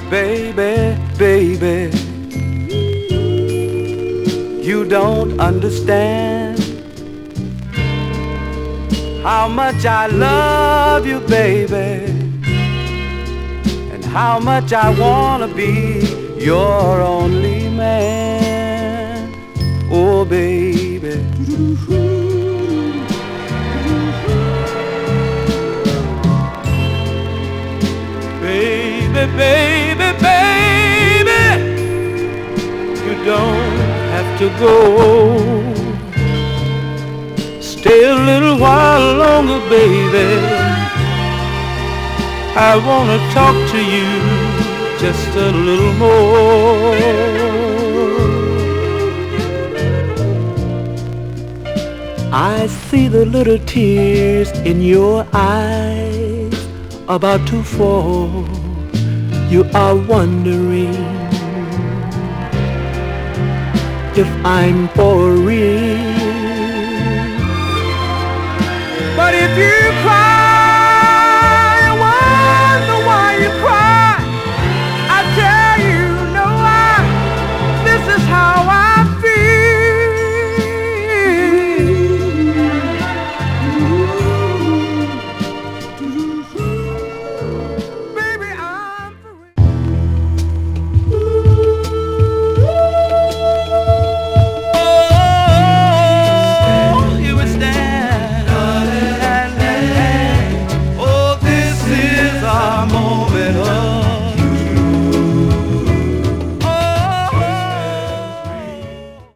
Baby, baby, you don't understand how much I love you, baby, and how much I wanna be your only man. Oh, baby. Baby, baby, baby, you don't have to go. Stay a little while longer, baby. I wanna talk to you just a little more. I see the little tears in your eyes about to fall. You are wondering if I'm for real.